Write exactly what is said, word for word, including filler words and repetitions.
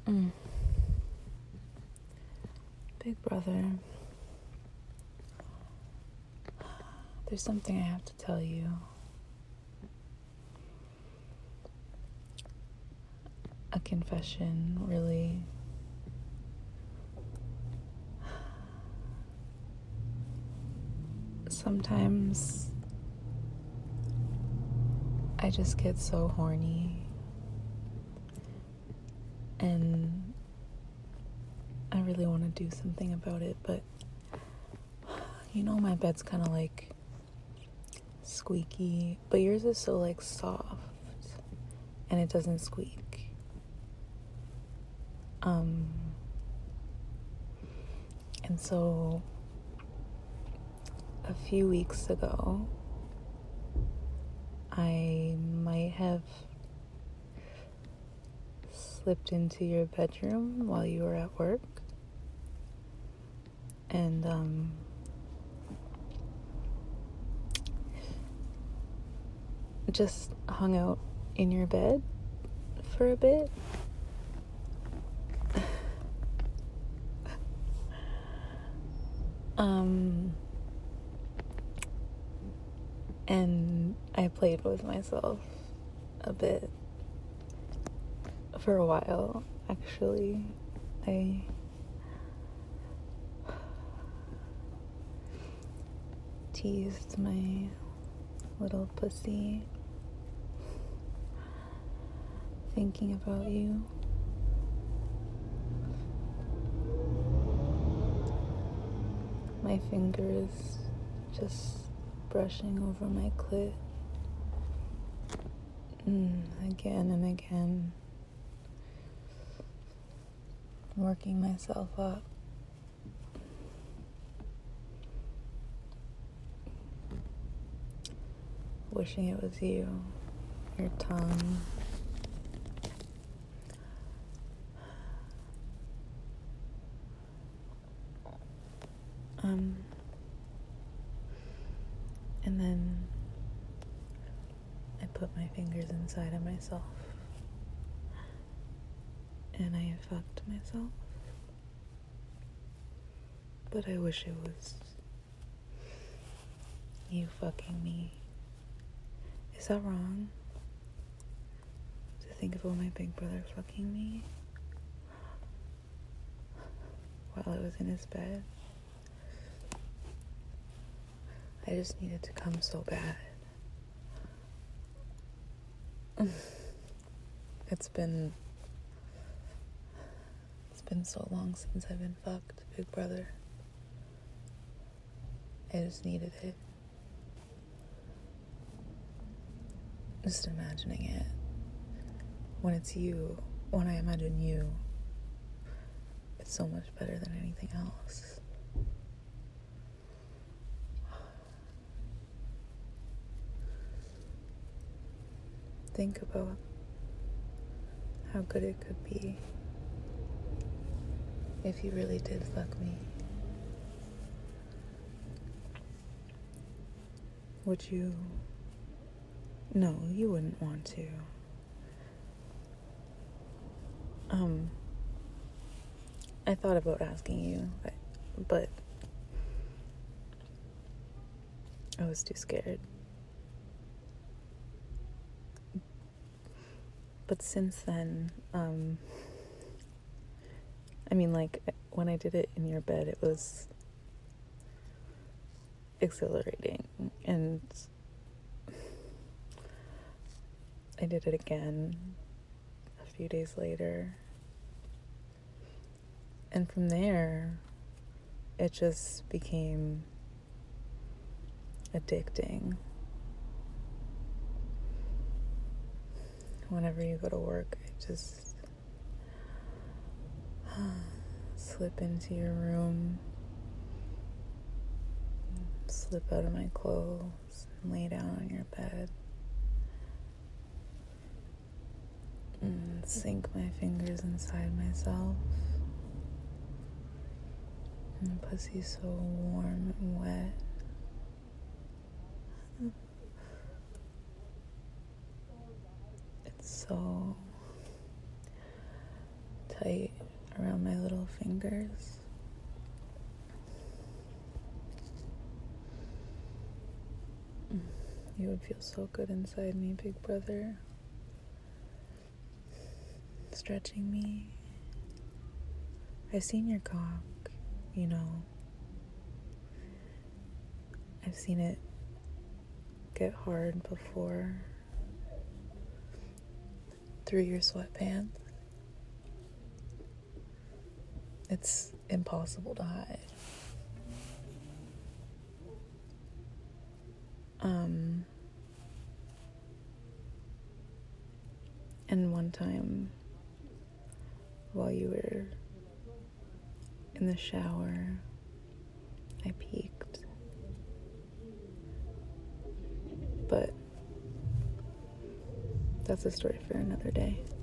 Mm. Big brother, there's something I have to tell you. A confession, really. Sometimes I just get so horny and I really want to do something about it, but you know my bed's kind of like squeaky, but yours is so like soft and it doesn't squeak. Um, and so a few weeks ago, I might have slipped into your bedroom while you were at work and um, just hung out in your bed for a bit. um, and I played with myself a bit for a while, actually. I teased my little pussy, thinking about you. My fingers just brushing over my clit, mm, again and again, working myself up. Wishing it was you, your tongue. Um, and then I put my fingers inside of myself and I fucked myself. But I wish it was you fucking me. Is that wrong? To think about my big brother fucking me while I was in his bed? I just needed to come so bad. It's been It's been so long since I've been fucked, big brother. I just needed it. Just imagining it. When it's you, when I imagine you, it's so much better than anything else. Think about how good it could be if you really did fuck me. Would you? No, you wouldn't want to. Um, I thought about asking you, but, but I was too scared. But since then, um, I mean, like, when I did it in your bed, it was exhilarating, and I did it again a few days later, and from there, it just became addicting. Whenever you go to work, I just slip into your room, slip out of my clothes, and lay down on your bed, and sink my fingers inside myself. And the pussy's so warm and wet. It's so tight around my little fingers. You would feel so good inside me, big brother. Stretching me. I've seen your cock, you know. I've seen it get hard before through your sweatpants. It's impossible to hide. Um, and one time, while you were in the shower, I peeked. But that's a story for another day.